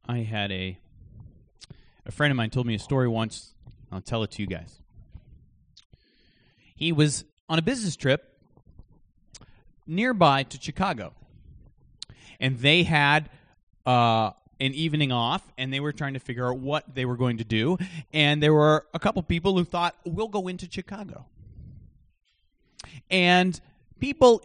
I had a friend of mine told me a story once. I'll tell it to you guys. He was on a business trip nearby to Chicago, and they had an evening off, and they were trying to figure out what they were going to do, and there were a couple people who thought, we'll go into Chicago. And people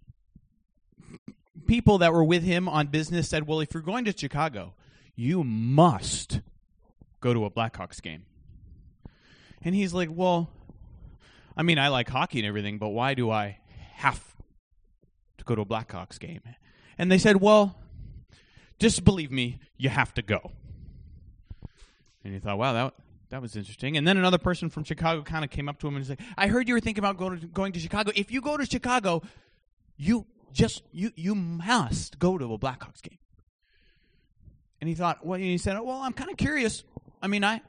that were with him on business said, well, if you're going to Chicago, you must go to a Blackhawks game. And he's like, well, I mean, I like hockey and everything, but why do I have to go to a Blackhawks game? And they said, well, just believe me, you have to go. And he thought, wow, that was interesting. And then another person from Chicago kind of came up to him and said, I heard you were thinking about going to Chicago. If you go to Chicago, you must go to a Blackhawks game. And he thought, well, he said, well, I'm kind of curious. I mean, I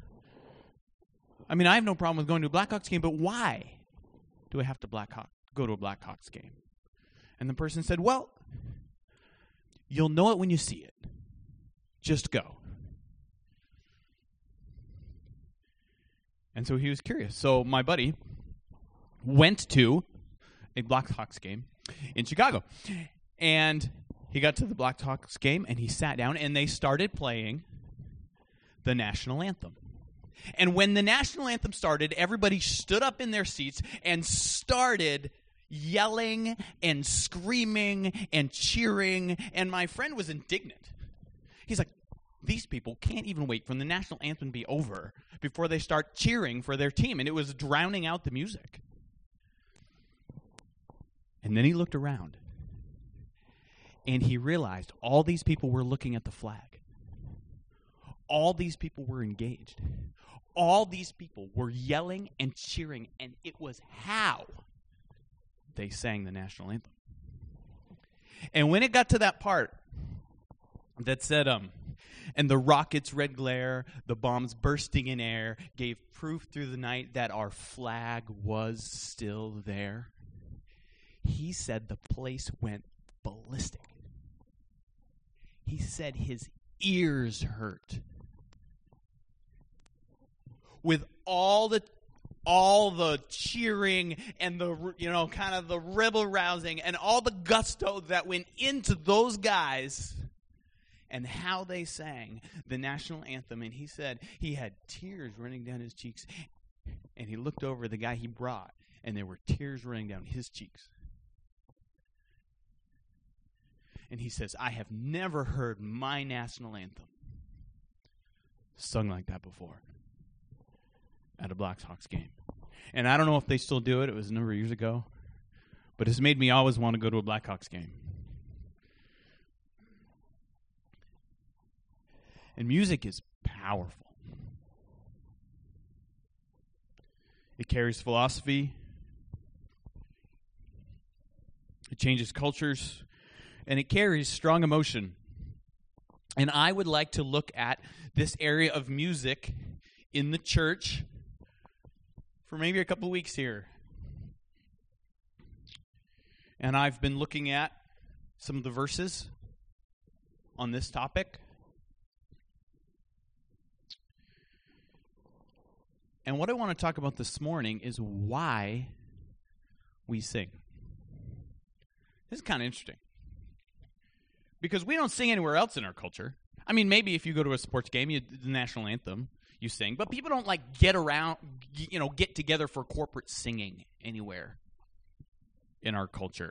have no problem with going to a Blackhawks game, but why do I have to go to a Blackhawks game? And the person said, well, you'll know it when you see it. Just go. And so he was curious. So my buddy went to a Blackhawks game in Chicago. And he got to the Blackhawks game, and he sat down, and they started playing the national anthem. And when the national anthem started, everybody stood up in their seats and started yelling and screaming and cheering. And my friend was indignant. He's like, these people can't even wait for the national anthem to be over before they start cheering for their team. And it was drowning out the music. And then he looked around. And he realized all these people were looking at the flag. All these people were engaged. All these people were yelling and cheering, and it was how they sang the national anthem. And when it got to that part that said, and the rocket's red glare, the bombs bursting in air, gave proof through the night that our flag was still there, he said the place went ballistic. He said his ears hurt. With all the cheering and the, kind of the rebel rousing and all the gusto that went into those guys and how they sang the national anthem. And he said he had tears running down his cheeks. And he looked over the guy he brought, and there were tears running down his cheeks. And he says, I have never heard my national anthem sung like that before at a Blackhawks game. And I don't know if they still do it. It was a number of years ago. But it's made me always want to go to a Blackhawks game. And music is powerful. It carries philosophy. It changes cultures. And it carries strong emotion. And I would like to look at this area of music in the church for maybe a couple weeks here. And I've been looking at some of the verses on this topic. And what I want to talk about this morning is why we sing. This is kind of interesting. Because we don't sing anywhere else in our culture. I mean, maybe if you go to a sports game, the national anthem, you sing. But people don't get together for corporate singing anywhere in our culture.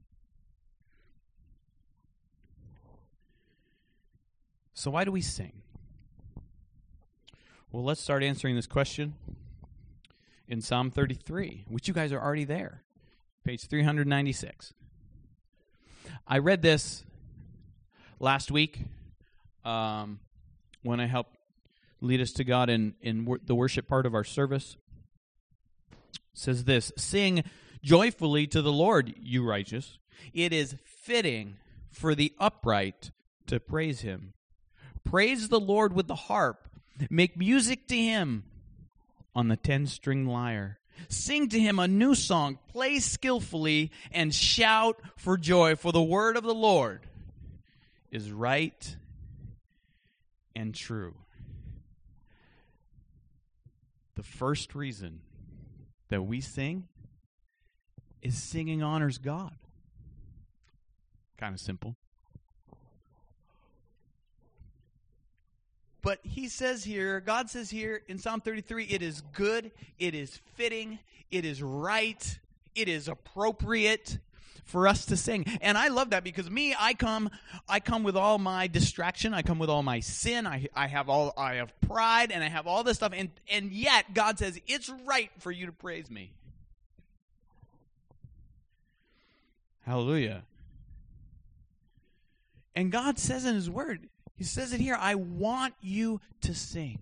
So why do we sing? Well, let's start answering this question in Psalm 33, which you guys are already there. Page 396. I read this last week when I helped lead us to God in the worship part of our service. It says this, sing joyfully to the Lord, you righteous. It is fitting for the upright to praise him. Praise the Lord with the harp. Make music to him on the 10-string lyre. Sing to him a new song. Play skillfully and shout for joy. For the word of the Lord is right and true. The first reason that we sing is singing honors God. Kind of simple. But he says here, God says here in Psalm 33, it is good, it is fitting, it is right, it is appropriate for us to sing. And I love that because I come with all my distraction, I come with all my sin, I have pride, and I have all this stuff, and yet God says it's right for you to praise me. Hallelujah. And God says in his word, he says it here, I want you to sing.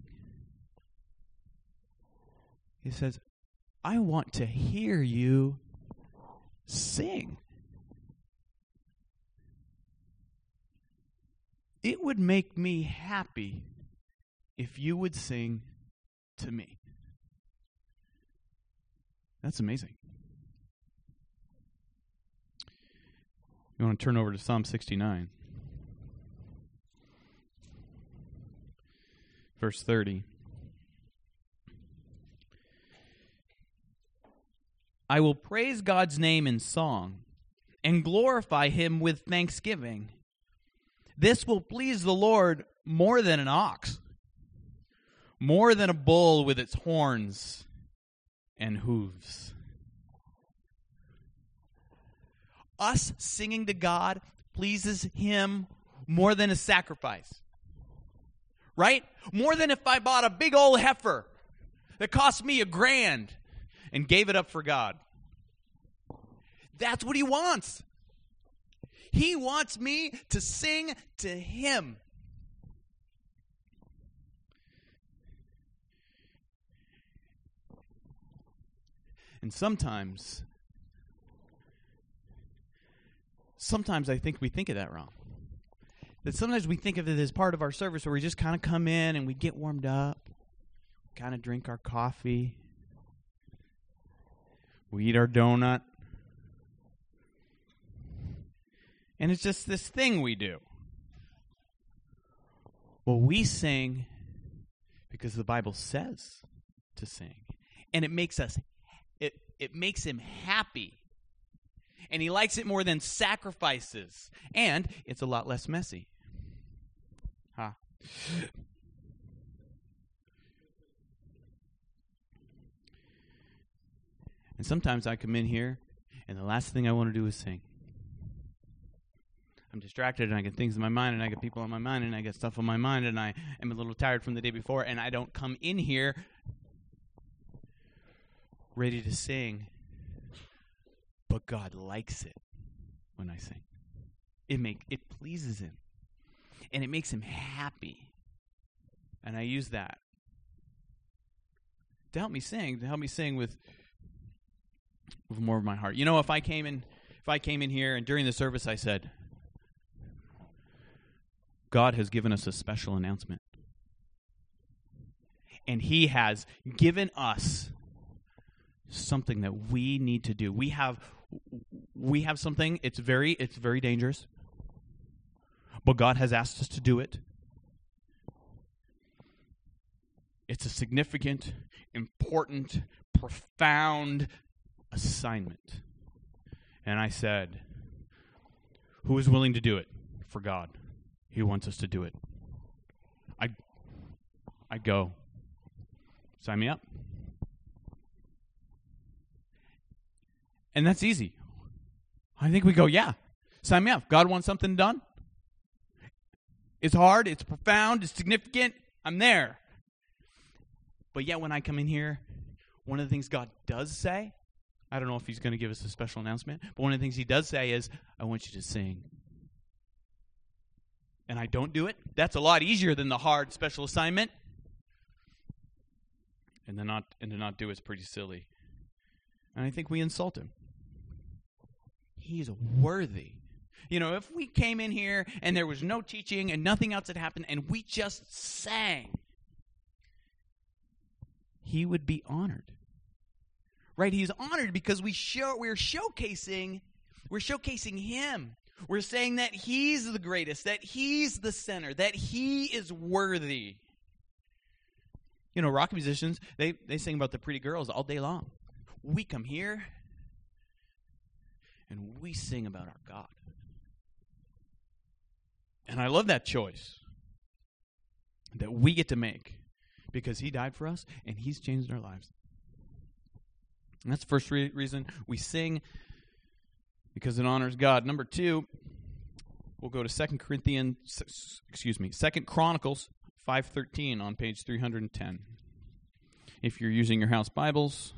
He says, I want to hear you sing. It would make me happy if you would sing to me. That's amazing. You want to turn over to Psalm 69. Verse 30. I will praise God's name in song and glorify him with thanksgiving. This will please the Lord more than an ox, more than a bull with its horns and hooves. Us singing to God pleases him more than a sacrifice. Right? More than if I bought a big old heifer that cost me $1,000 and gave it up for God. That's what he wants. He wants me to sing to him. And sometimes I think we think of that wrong. That sometimes we think of it as part of our service where we just kind of come in and we get warmed up, kind of drink our coffee, we eat our donut, and it's just this thing we do. Well, we sing because the Bible says to sing, and it makes him happy. And he likes it more than sacrifices. And it's a lot less messy. Huh. And sometimes I come in here, and the last thing I want to do is sing. I'm distracted, and I get things in my mind, and I get people on my mind, and I get stuff on my mind, and I am a little tired from the day before, and I don't come in here ready to sing. But God likes it when I sing. It pleases him. And it makes him happy. And I use that to help me sing with more of my heart. You know, if I came in here and during the service I said, God has given us a special announcement. And he has given us something that we need to do. We have something, it's very dangerous. But God has asked us to do it. It's a significant, important, profound assignment. And I said, who is willing to do it for God? He wants us to do it. I go. Sign me up. And that's easy. I think we go, yeah, sign me up. God wants something done. It's hard, it's profound, it's significant. I'm there. But yet when I come in here, one of the things God does say, I don't know if he's going to give us a special announcement, but one of the things he does say is, I want you to sing. And I don't do it. That's a lot easier than the hard special assignment. And to not do it's pretty silly. And I think we insult him. He's worthy. You know, if we came in here and there was no teaching and nothing else had happened and we just sang, he would be honored. Right? He's honored because we're showcasing him. We're saying that He's the greatest, that He's the center, that He is worthy. You know, rock musicians, they sing about the pretty girls all day long. We come here and we sing about our God. And I love that choice that we get to make because He died for us and He's changed our lives. And that's the first reason we sing, because it honors God. Number 2, we'll go to 2 Chronicles 5:13 on page 310. If you're using your house Bibles,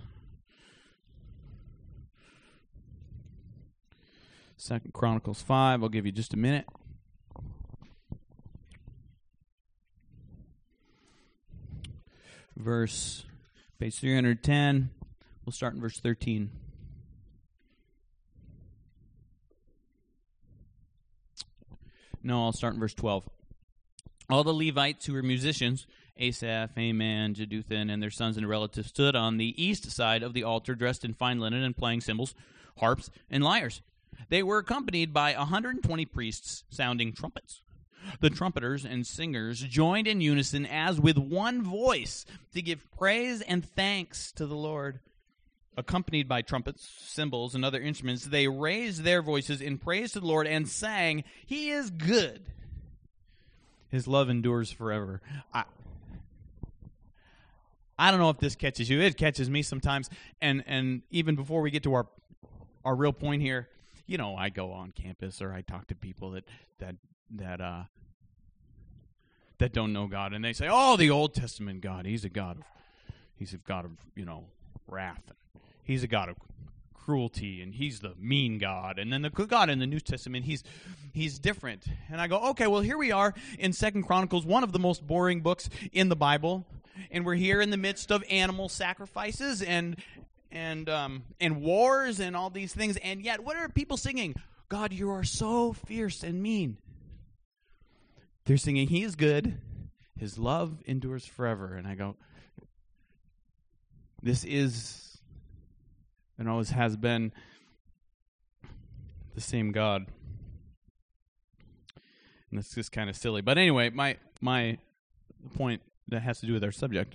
2 Chronicles 5, I'll give you just a minute. Page 310, we'll start in verse 13. No, I'll start in verse 12. All the Levites who were musicians, Asaph, Heman, Jeduthun, and their sons and relatives, stood on the east side of the altar, dressed in fine linen and playing cymbals, harps, and lyres. They were accompanied by 120 priests sounding trumpets. The trumpeters and singers joined in unison as with one voice to give praise and thanks to the Lord. Accompanied by trumpets, cymbals, and other instruments, they raised their voices in praise to the Lord and sang, "He is good. His love endures forever." I don't know if this catches you. It catches me sometimes. And even before we get to our real point here, you know, I go on campus or I talk to people that don't know God, and they say, "Oh, the Old Testament God, He's a God of wrath. He's a God of cruelty, and He's the mean God." And then the God in the New Testament, He's different. And I go, okay, well, here we are in 2 Chronicles, one of the most boring books in the Bible, and we're here in the midst of animal sacrifices and wars and all these things, and yet what are people singing? God, you are so fierce and mean. They're singing, He is good, His love endures forever. And I go, this is, and always has been, the same God. And that's just kind of silly. But anyway, my point that has to do with our subject,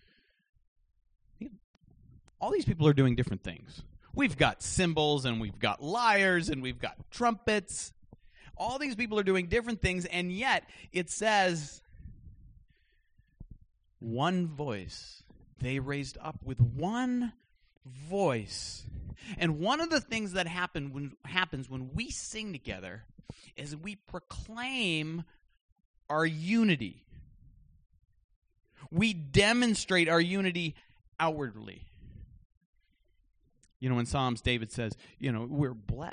all these people are doing different things. We've got cymbals, and we've got lyres, and we've got trumpets. All these people are doing different things, and yet it says, one voice. They raised up with one voice. And one of the things that happens when we sing together is we proclaim our unity. We demonstrate our unity outwardly. You know, in Psalms, David says, we're blessed.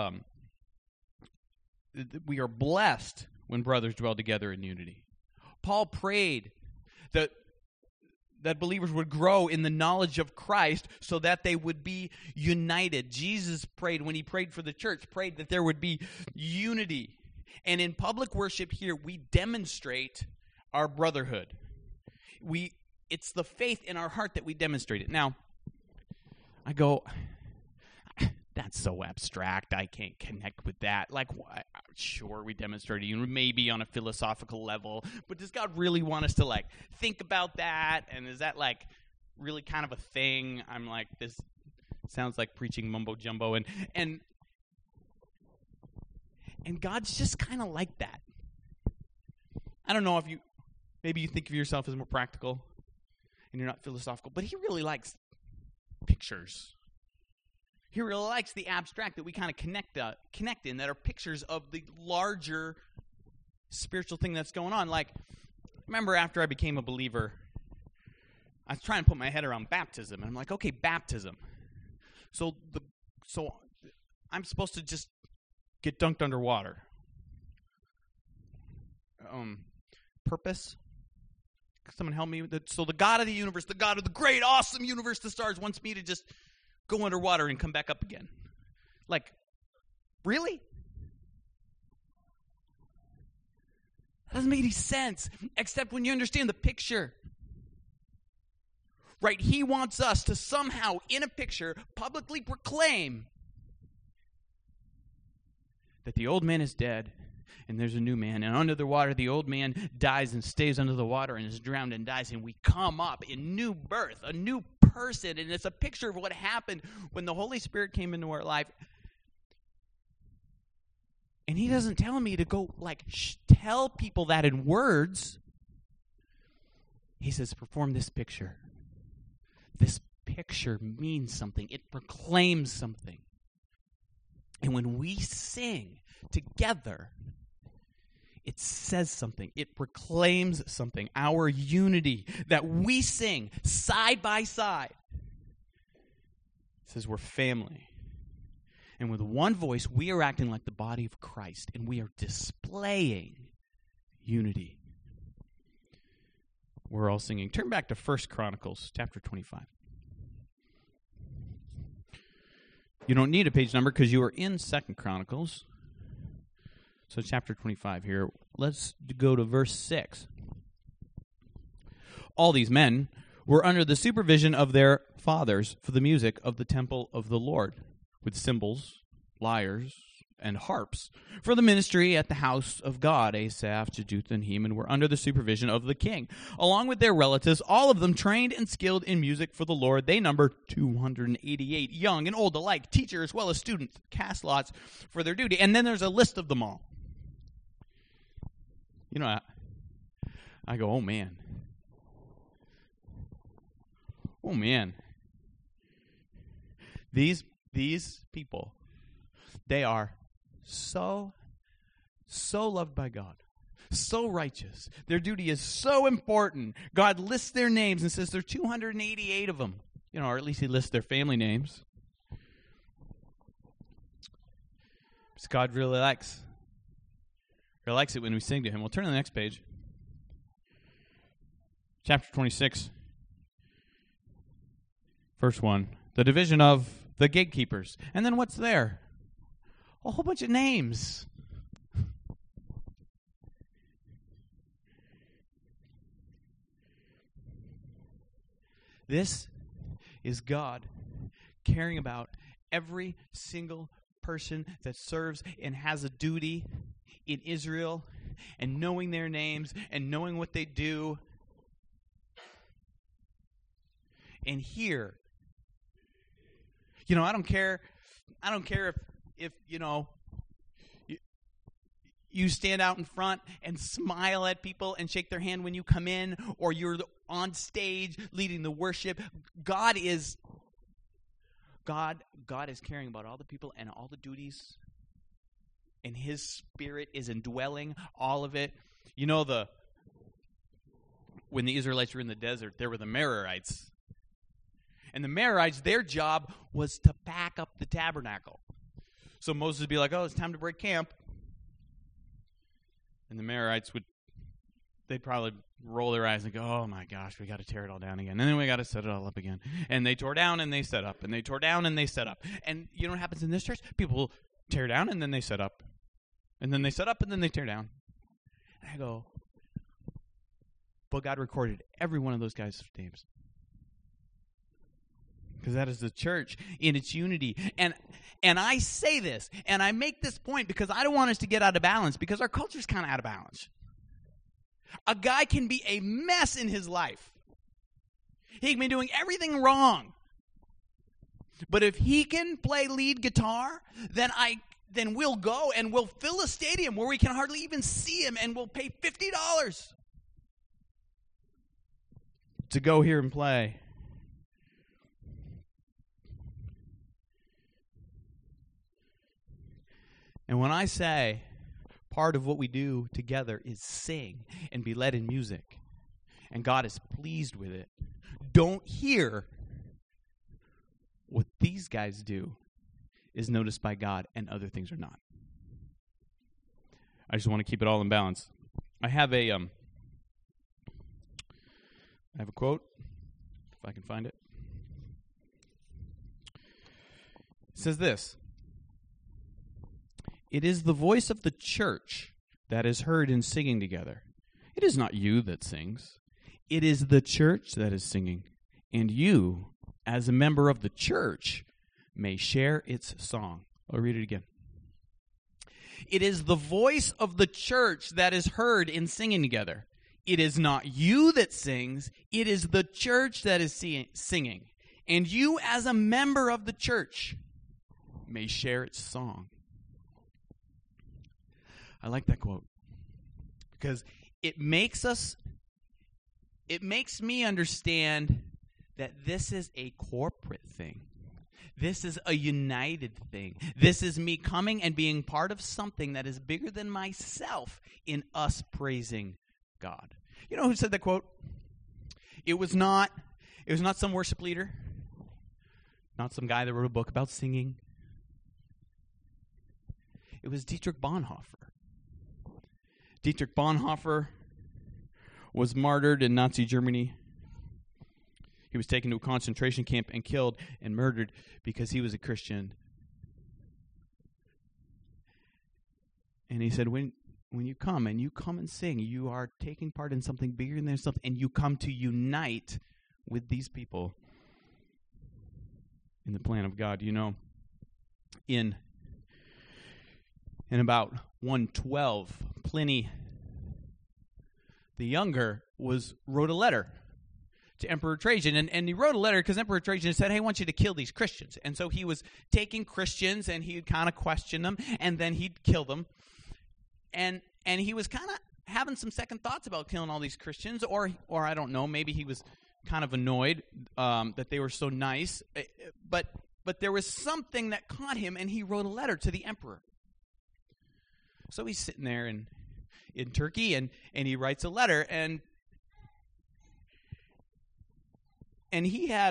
We are blessed when brothers dwell together in unity. Paul prayed that believers would grow in the knowledge of Christ so that they would be united. Jesus prayed, when He prayed for the church, prayed that there would be unity. And in public worship here, we demonstrate our brotherhood. It's the faith in our heart that we demonstrate it. Now, I go, that's so abstract. I can't connect with that. Like, sure, we demonstrate it maybe on a philosophical level, but does God really want us to think about that? And is that really kind of a thing? I'm like, this sounds like preaching mumbo jumbo, and God's just kind of like that. I don't know if maybe you think of yourself as more practical, and you're not philosophical, but He really likes pictures. He really likes the abstract that we kind of connect in, that are pictures of the larger spiritual thing that's going on. Like, remember after I became a believer, I was trying to put my head around baptism, and I'm like, okay, baptism. So I'm supposed to just get dunked underwater. Purpose? Someone help me with that. So the God of the universe, the God of the great, awesome universe, the stars, wants me to just go underwater and come back up again. Like, really? That doesn't make any sense, except when you understand the picture. Right? He wants us to somehow, in a picture, publicly proclaim that the old man is dead and there's a new man. And under the water, the old man dies and stays under the water and is drowned and dies. And we come up in new birth, a new person. And it's a picture of what happened when the Holy Spirit came into our life. And he doesn't tell me to go tell people that in words. He says, perform this picture. This picture means something. It proclaims something. And when we sing together, it says something. It proclaims something. Our unity that we sing side by side says we're family. And with one voice, we are acting like the body of Christ, and we are displaying unity. We're all singing. Turn back to 1 Chronicles chapter 25. You don't need a page number because you are in 2 Chronicles. So chapter 25 here. Let's go to verse 6. All these men were under the supervision of their fathers for the music of the temple of the Lord, with cymbals, lyres, and harps. For the ministry at the house of God, Asaph, Jeduthun, and Heman were under the supervision of the king. Along with their relatives, all of them trained and skilled in music for the Lord. They numbered 288, young and old alike, teacher as well as students, cast lots for their duty. And then there's a list of them all. You know, I go, oh man. Oh man. These people, they are so loved by God, so righteous. Their duty is so important. God lists their names and says there are 288 of them. You know, or at least he lists their family names. Because God really likes it when we sing to him. We'll turn to the next page. Chapter 26, verse 1. The division of the gatekeepers. And then what's there? A whole bunch of names. This is God caring about every single person that serves and has a duty in Israel, and knowing their names and knowing what they do. And here, I don't care if you stand out in front and smile at people and shake their hand when you come in, or you're on stage leading the worship. God is caring about all the people and all the duties, and his Spirit is indwelling all of it. When the Israelites were in the desert, there were the Merarites. And the Merarites, their job was to pack up the tabernacle. So Moses would be like, oh, it's time to break camp. And the Merarites they'd probably roll their eyes and go, oh my gosh, we got to tear it all down again. And then we got to set it all up again. And they tore down and they set up. And they tore down and they set up. And you know what happens in this church? People will tear down and then they set up. And then they set up and then they tear down. And I go, but God recorded every one of those guys' names. Because that is the church in its unity. And I say this, and I make this point because I don't want us to get out of balance, because our culture is kind of out of balance. A guy can be a mess in his life. He can be doing everything wrong. But if he can play lead guitar, then we'll go and we'll fill a stadium where we can hardly even see him, and we'll pay $50 to go here and play. And when I say part of what we do together is sing and be led in music, and God is pleased with it, don't hear what these guys do is noticed by God and other things are not. I just want to keep it all in balance. I have a quote, if I can find it. It says this: it is the voice of the church that is heard in singing together. It is not you that sings. It is the church that is singing. And you, as a member of the church, may share its song. I'll read it again. It is the voice of the church that is heard in singing together. It is not you that sings, it is the church that is singing. And you, as a member of the church, may share its song. I like that quote because it makes me understand that this is a corporate thing. This is a united thing. This is me coming and being part of something that is bigger than myself in us praising God. You know who said that quote? It was not some worship leader, not some guy that wrote a book about singing. It was Dietrich Bonhoeffer. Dietrich Bonhoeffer was martyred in Nazi Germany. He was taken to a concentration camp and killed and murdered because he was a Christian. And he said, when you come and sing, you are taking part in something bigger than yourself, and you come to unite with these people in the plan of God. You know, in about 112, Pliny the Younger wrote a letter to Emperor Trajan, and he wrote a letter because Emperor Trajan said, hey, I want you to kill these Christians. And so he was taking Christians, and he'd kind of question them, and then he'd kill them. And he was kind of having some second thoughts about killing all these Christians, or I don't know, maybe he was kind of annoyed that they were so nice. But there was something that caught him, and he wrote a letter to the emperor. So he's sitting there in Turkey, and he writes a letter, and he had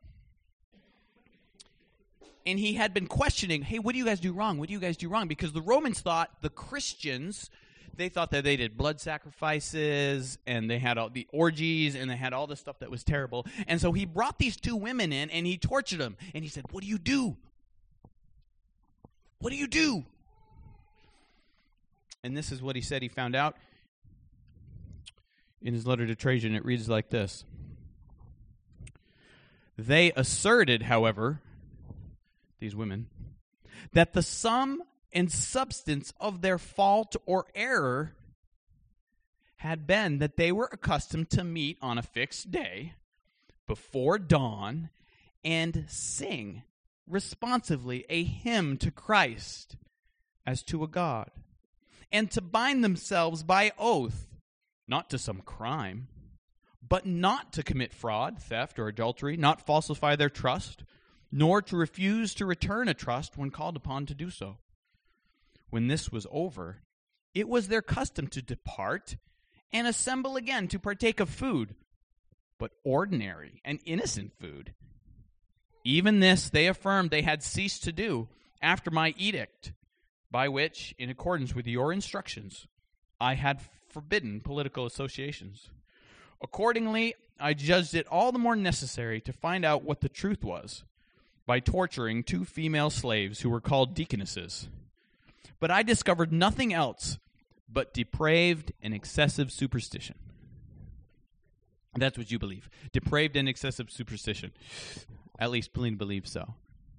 been questioning, hey, what do you guys do wrong? What do you guys do wrong? Because the Romans thought the Christians, they thought that they did blood sacrifices, and they had all the orgies, and they had all this stuff that was terrible. And so he brought these two women in, and he tortured them. And he said, what do you do? What do you do? And this is what he said he found out in his letter to Trajan. It reads like this. They asserted, however, these women, that the sum and substance of their fault or error had been that they were accustomed to meet on a fixed day before dawn and sing responsively a hymn to Christ as to a God, and to bind themselves by oath, not to some crime, but not to commit fraud, theft, or adultery, not falsify their trust, nor to refuse to return a trust when called upon to do so. When this was over, it was their custom to depart and assemble again to partake of food, but ordinary and innocent food. Even this they affirmed they had ceased to do after my edict, by which, in accordance with your instructions, I had forbidden political associations. Accordingly, I judged it all the more necessary to find out what the truth was by torturing 2 female slaves who were called deaconesses. But I discovered nothing else but depraved and excessive superstition. That's what you believe. Depraved and excessive superstition. At least Pliny believes so.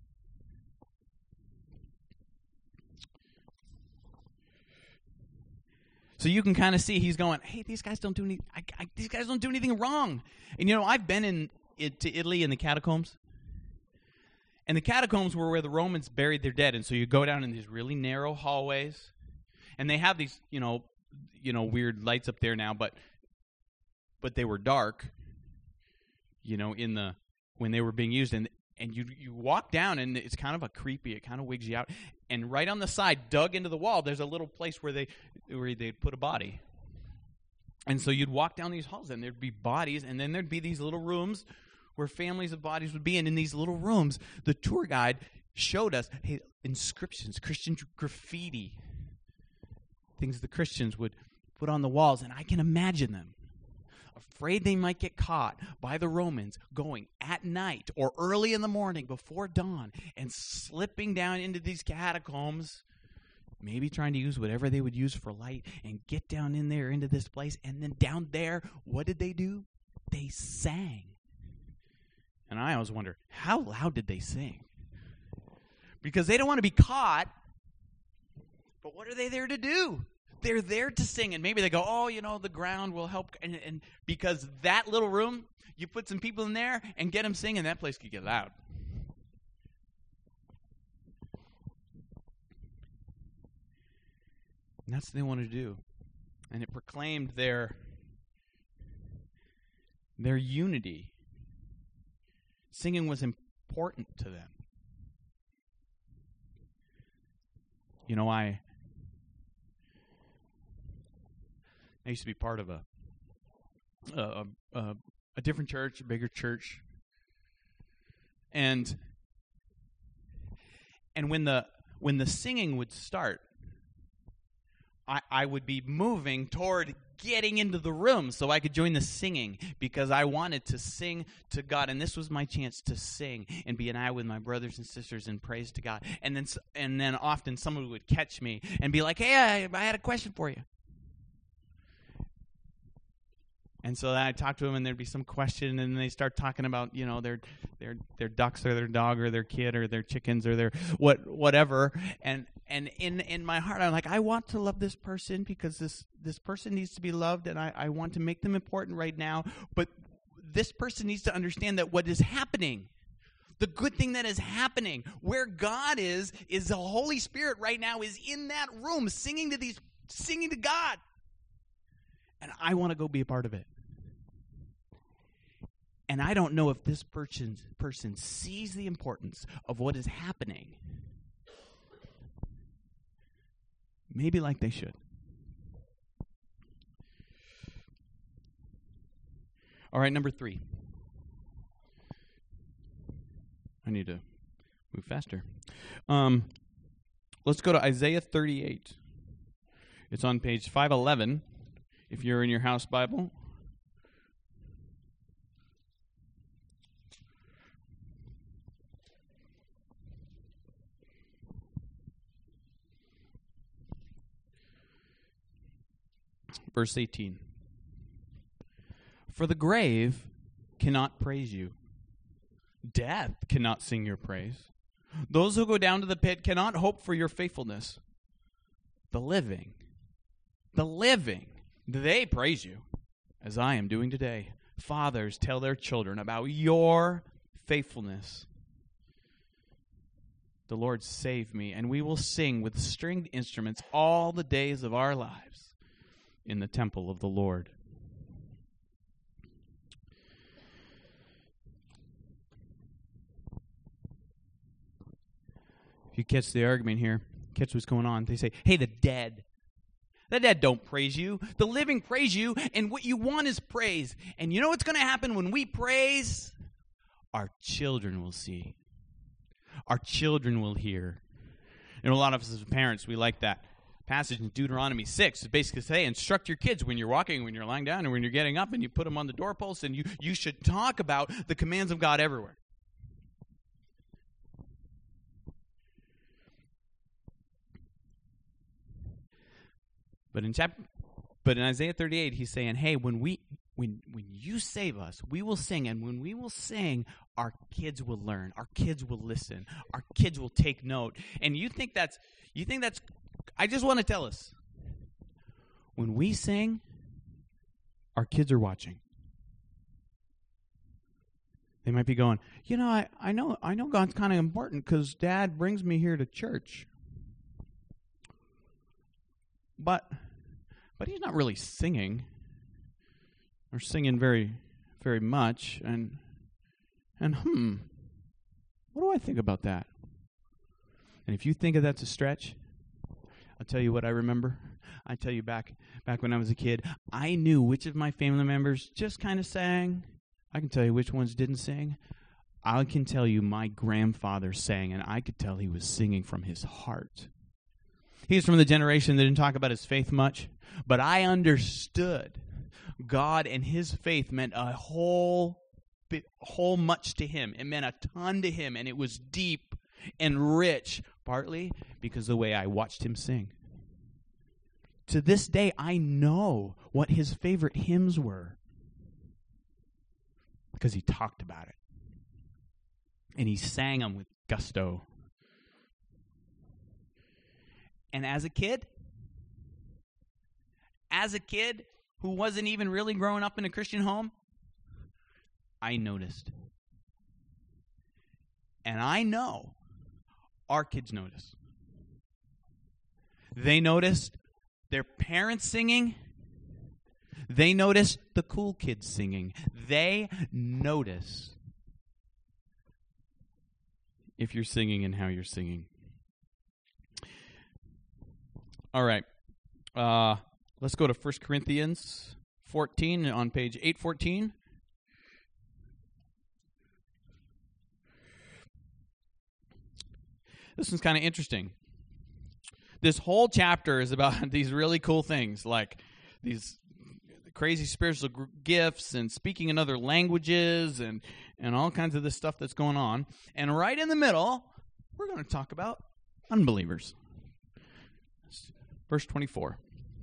So you can kind of see he's going, hey, these guys don't do anything wrong. And you know, I've been to Italy in the catacombs. And the catacombs were where the Romans buried their dead. And so you go down in these really narrow hallways. And they have these, you know, weird lights up there now, but they were dark, you know, when they were being used. And you walk down, and it's kind of it kind of wigs you out. And right on the side, dug into the wall, there's a little place where they'd put a body. And so you'd walk down these halls, and there'd be bodies, and then there'd be these little rooms where families of bodies would be. And in these little rooms, the tour guide showed us, hey, inscriptions, Christian graffiti, things the Christians would put on the walls. And I can imagine them, afraid they might get caught by the Romans, going at night or early in the morning before dawn and slipping down into these catacombs, maybe trying to use whatever they would use for light and get down in there into this place. And then down there, what did they do? They sang. And I always wonder, how loud did they sing? Because they don't want to be caught But what are they there to do? They're there to sing, and maybe they go, oh, the ground will help. And because that little room, you put some people in there and get them singing, that place could get loud. And that's what they wanted to do. And it proclaimed their unity. Singing was important to them. I used to be part of a different church, a bigger church, and when the singing would start, I would be moving toward getting into the room so I could join the singing, because I wanted to sing to God, and this was my chance to sing and be an eye with my brothers and sisters in praise to God. And then often someone would catch me and be like, hey, I had a question for you. And so then I'd talk to them, and there'd be some question, and then they start talking about, their ducks or their dog or their kid or their chickens or their whatever. And in my heart, I'm like, I want to love this person because this person needs to be loved, and I want to make them important right now. But this person needs to understand that what is happening, the good thing that is happening, where God is the Holy Spirit right now is in that room singing to God. And I want to go be a part of it. And I don't know if this person sees the importance of what is happening. Maybe like they should. All right, number 3. I need to move faster. Let's go to Isaiah 38. It's on page 511. If you're in your house Bible. Verse 18. For the grave cannot praise you. Death cannot sing your praise. Those who go down to the pit cannot hope for your faithfulness. The living, they praise you, as I am doing today. Fathers tell their children about your faithfulness. The Lord saved me, and we will sing with stringed instruments all the days of our lives in the temple of the Lord. If you catch the argument here, catch what's going on. They say, hey, the dead don't praise you. The living praise you, and what you want is praise. And you know what's going to happen when we praise? Our children will see. Our children will hear. And a lot of us as parents, we like that passage in Deuteronomy 6. It's basically saying, instruct your kids when you're walking, when you're lying down, and when you're getting up, and you put them on the doorpost, and you should talk about the commands of God everywhere. But in Isaiah 38, he's saying, hey, when you save us, we will sing, and when we will sing, our kids will learn, our kids will listen, our kids will take note. And you think that's I just want to tell us, when we sing, our kids are watching. They might be going, I know God's kind of important because Dad brings me here to church. But he's not really singing, or singing very, very much. And what do I think about that? And if you think of that's a stretch, I'll tell you what I remember. I tell you back when I was a kid, I knew which of my family members just kind of sang. I can tell you which ones didn't sing. I can tell you my grandfather sang, and I could tell he was singing from his heart. He's from the generation that didn't talk about his faith much, but I understood God and his faith meant a whole much to him. It meant a ton to him, and it was deep and rich, partly because of the way I watched him sing. To this day, I know what his favorite hymns were because he talked about it, and he sang them with gusto. And as a kid who wasn't even really growing up in a Christian home, I noticed. And I know our kids notice. They noticed their parents singing. They notice the cool kids singing. They notice if you're singing and how you're singing. All right. Let's go to 1 Corinthians 14 on page 814. This one's kind of interesting. This whole chapter is about these really cool things, like these crazy spiritual gifts and speaking in other languages and all kinds of this stuff that's going on. And right in the middle, we're going to talk about unbelievers. Verse 24.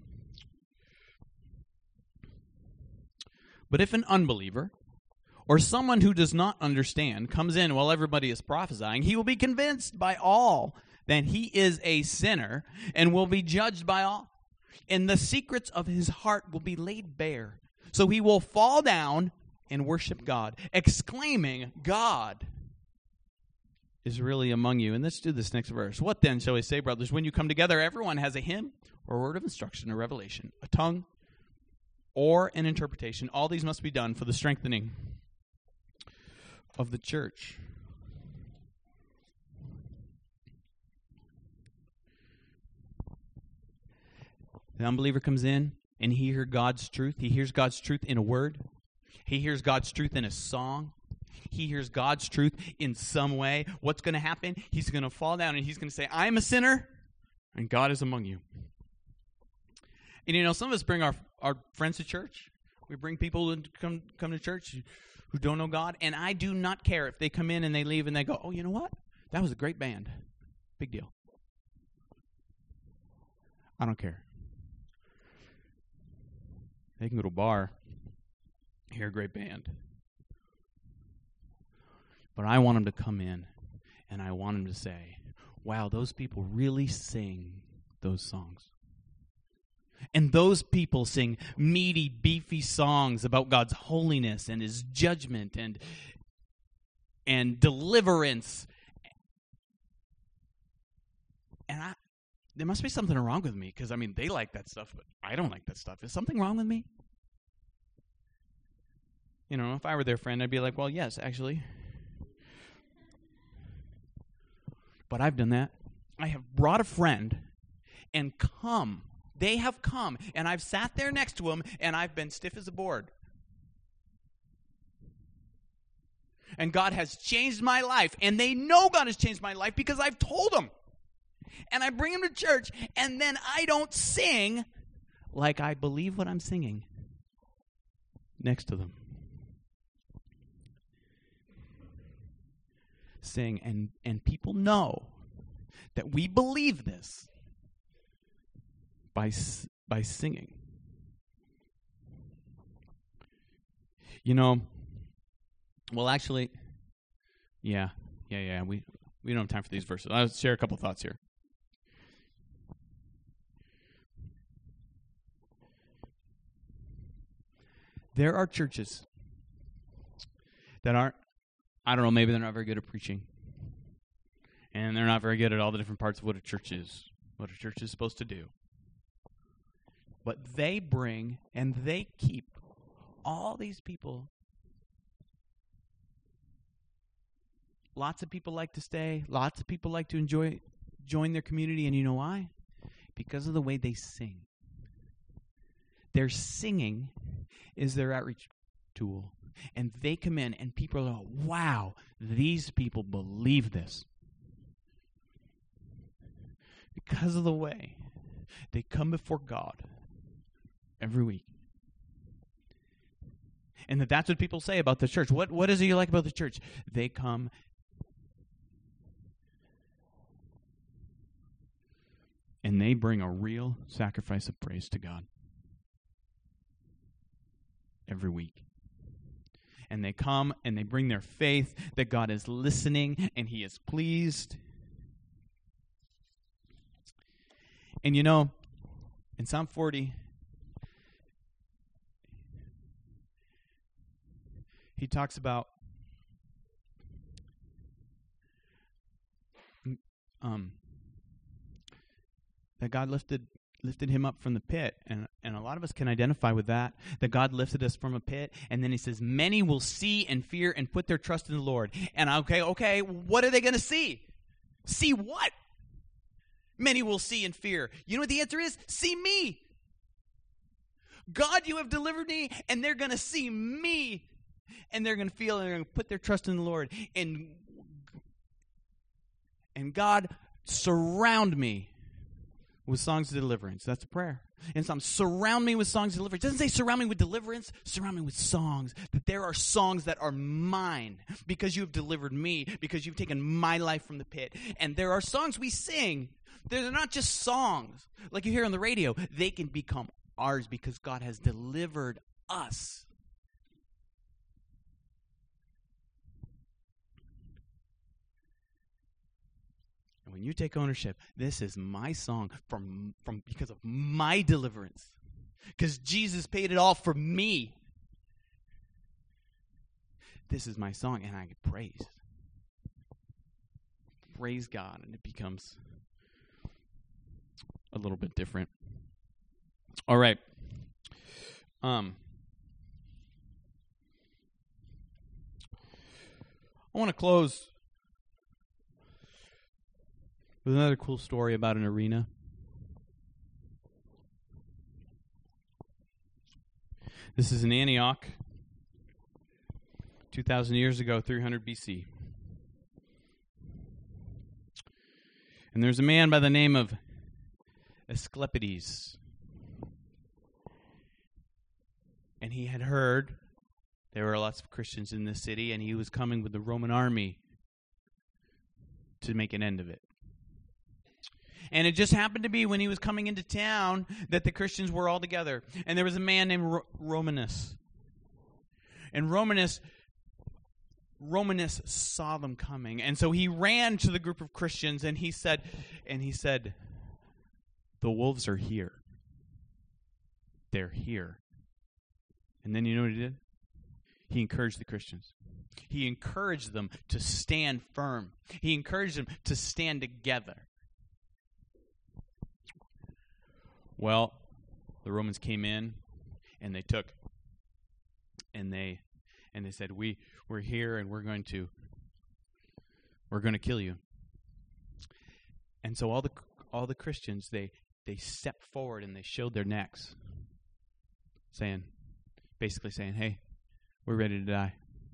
But if an unbeliever or someone who does not understand comes in while everybody is prophesying, he will be convinced by all that he is a sinner and will be judged by all. And the secrets of his heart will be laid bare. So he will fall down and worship God, exclaiming, God is really among you. And let's do this next verse. What then shall we say, brothers? When you come together, everyone has a hymn or a word of instruction, a revelation, a tongue, or an interpretation. All these must be done for the strengthening of the church. The unbeliever comes in and he hears God's truth. He hears God's truth in a word. He hears God's truth in a song. He hears God's truth in some way. What's going to happen? He's going to fall down and he's going to say, I'm a sinner and God is among you. And you know, some of us bring our friends to church. We bring people who come to church who don't know God. And I do not care if they come in and they leave and they go, oh, you know what? That was a great band. Big deal. I don't care. They can go to a bar, hear a great band. But I want them to come in, and I want them to say, wow, those people really sing those songs. And those people sing meaty, beefy songs about God's holiness and His judgment and deliverance. And there must be something wrong with me, because, I mean, they like that stuff, but I don't like that stuff. Is something wrong with me? You know, if I were their friend, I'd be like, well, yes, actually. But I've done that. I have brought a friend and come. They have come, and I've sat there next to them, and I've been stiff as a board. And God has changed my life, and they know God has changed my life because I've told them. And I bring them to church, and then I don't sing like I believe what I'm singing next to them. Sing, and people know that we believe this by singing. You know, well, actually, yeah. We don't have time for these verses. I'll share a couple thoughts here. There are churches that aren't, I don't know, maybe they're not very good at preaching. And they're not very good at all the different parts of what a church is supposed to do. But they bring and they keep all these people. Lots of people like to stay. Lots of people like to join their community. And you know why? Because of the way they sing. Their singing is their outreach tool. And they come in and people are like, wow, these people believe this. Because of the way they come before God every week. And that's what people say about the church. What is it you like about the church? They come and they bring a real sacrifice of praise to God every week. And they come and they bring their faith that God is listening and He is pleased. And you know, in Psalm 40, he talks about that God lifted him up from the pit, and a lot of us can identify with that God lifted us from a pit. And then he says, many will see and fear and put their trust in the Lord. And okay, what are they going to see? See what? Many will see and fear. You know what the answer is? See me. God, you have delivered me, and they're going to see me, and they're going to feel, and they're going to put their trust in the Lord. And God, surround me with songs of deliverance. That's a prayer. And some surround me with songs of deliverance. It doesn't say surround me with deliverance, surround me with songs. That there are songs that are mine because you have delivered me, because you've taken my life from the pit. And there are songs we sing. They're not just songs like you hear on the radio. They can become ours because God has delivered us. When you take ownership, this is my song from because of my deliverance. Because Jesus paid it all for me. This is my song, and I praise. Praise God, and it becomes a little bit different. All right. I want to close with another cool story about an arena. This is in Antioch, 2,000 years ago, 300 BC. And there's a man by the name of Asclepiades. And he had heard there were lots of Christians in this city, and he was coming with the Roman army to make an end of it. And it just happened to be when he was coming into town that the Christians were all together. And there was a man named Romanus. And Romanus saw them coming. And so he ran to the group of Christians and he said, the wolves are here. They're here. And then you know what he did? He encouraged the Christians. He encouraged them to stand firm. He encouraged them to stand together. Well, the Romans came in, and they took, and they said, we're here, and we're going to kill you. And so all the Christians they stepped forward and they showed their necks, basically saying, hey, we're ready to die.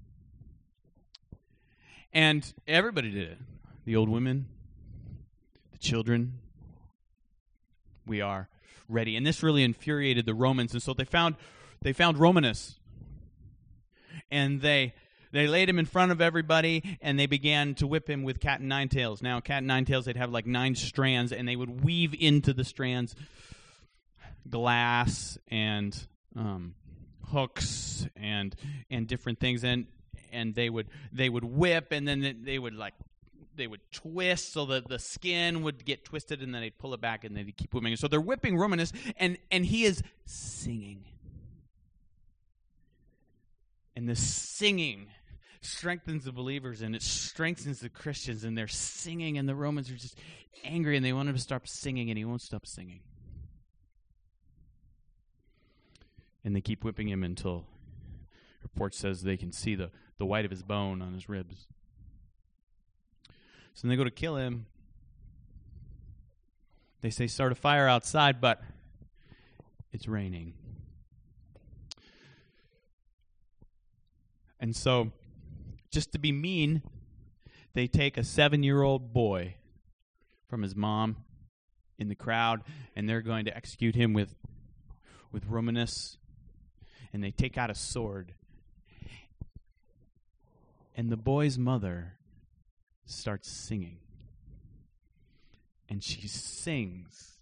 And everybody did it. The old women, the children, we are ready. And this really infuriated the Romans. And so they found Romanus. And they laid him in front of everybody, and they began to whip him with cat and nine tails. Now, cat and nine tails, they'd have like 9 strands, and they would weave into the strands glass and hooks and different things. And they would whip, and then they would twist so that the skin would get twisted, and then they'd pull it back, and they'd keep whipping. So they're whipping Romanus, and he is singing. And the singing strengthens the believers, and it strengthens the Christians, and they're singing, and the Romans are just angry, and they want him to stop singing, and he won't stop singing. And they keep whipping him until report says they can see the white of his bone on his ribs. So then they go to kill him. They say start a fire outside, but it's raining. And so, just to be mean, they take a 7-year-old boy from his mom in the crowd, and they're going to execute him with Romanus. And they take out a sword. And the boy's mother starts singing. And she sings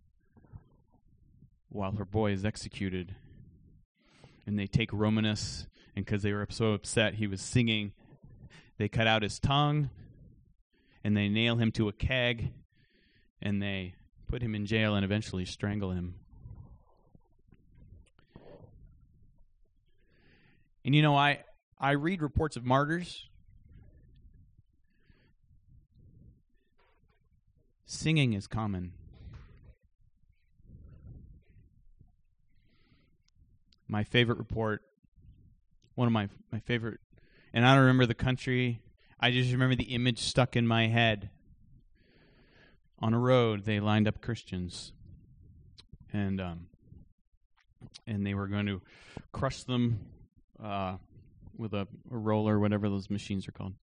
while her boy is executed. And they take Romanus, and because they were so upset he was singing, they cut out his tongue, and they nail him to a keg, and they put him in jail and eventually strangle him. And you know, I read reports of martyrs. Singing is common. My favorite report, one of my favorite, and I don't remember the country, I just remember the image stuck in my head. On a road, they lined up Christians, and they were going to crush them with a roller, whatever those machines are called.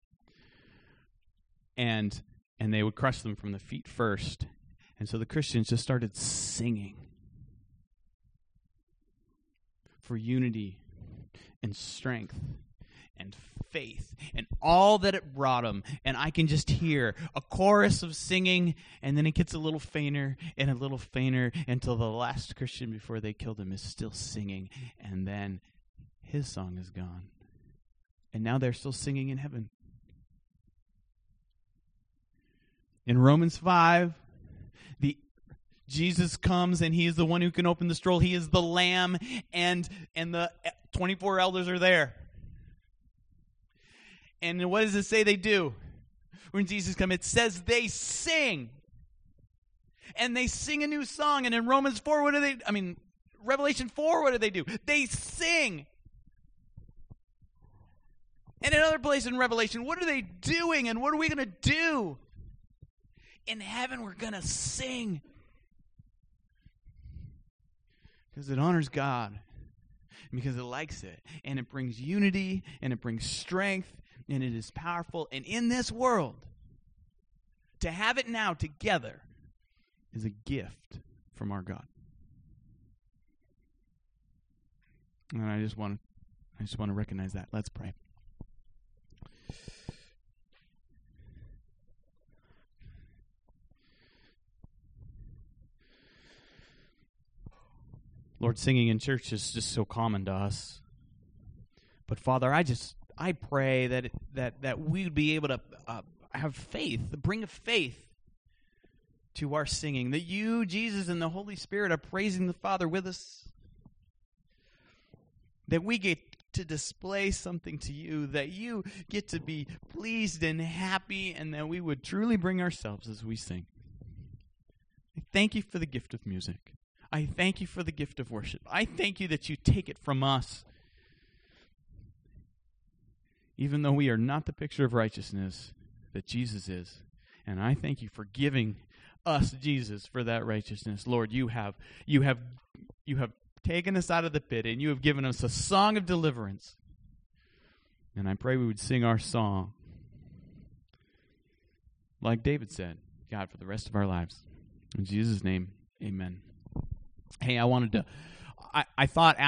And they would crush them from the feet first. And so the Christians just started singing for unity and strength and faith and all that it brought them. And I can just hear a chorus of singing, and then it gets a little fainter and a little fainter until the last Christian before they killed him is still singing. And then his song is gone. And now they're still singing in heaven. In Romans 5, Jesus comes and he is the one who can open the scroll. He is the Lamb, and the 24 elders are there. And what does it say they do when Jesus comes? It says they sing. And they sing a new song. And in Romans 4, Revelation 4, what do? They sing. And another place in Revelation, what are they doing? And what are we going to do? In heaven, we're going to sing. Because it honors God. Because it likes it. And it brings unity. And it brings strength. And it is powerful. And in this world, to have it now together is a gift from our God. And I just want to recognize that. Let's pray. Lord, singing in church is just so common to us. But Father, I pray that we would be able to have faith, bring faith to our singing. That you, Jesus, and the Holy Spirit are praising the Father with us. That we get to display something to you. That you get to be pleased and happy. And that we would truly bring ourselves as we sing. I thank you for the gift of music. I thank you for the gift of worship. I thank you that you take it from us. Even though we are not the picture of righteousness that Jesus is. And I thank you for giving us Jesus for that righteousness. Lord, you have taken us out of the pit and you have given us a song of deliverance. And I pray we would sing our song like David said, God, for the rest of our lives. In Jesus' name, amen. Hey, I thought